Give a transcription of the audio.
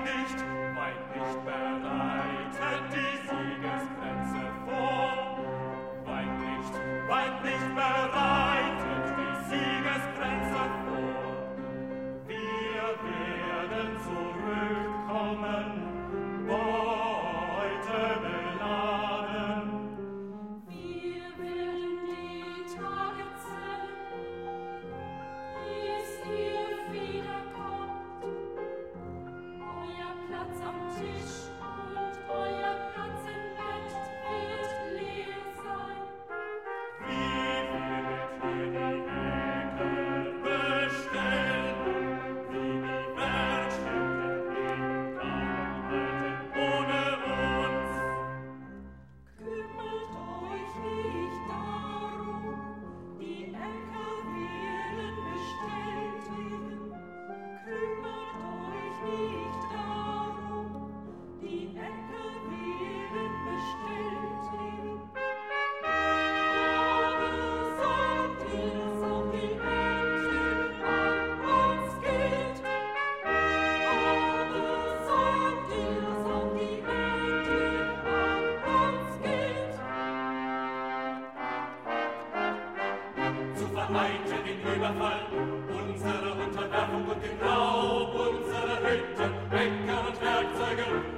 nicht bereitet die Siegeskränze vor. Weit nicht bereitet die Siegeskränze vor. Wir werden zurückkommen, Beute beladen. Wir werden die Tage zählen, bis ihr wiederkommt. Euer Platz am Tisch und euer Platz im Bett wird leer sein. Wie wird hier die Ecke bestellen, wie die Werkstätten arbeiten ohne uns? Kümmert euch nicht darum, die Äcker werden bestellt werden. Kümmert euch nicht darum, die Äcker werden bestellt werden. Aber sagt ihr, dass auch die Ernte an uns gilt? Aber sagt ihr, dass auch die Ernte an uns gilt? Zu vereiteln den Überfall, unsere Unterwerfung und den Raub unserer Hütten, Bäcker und Werkzeuge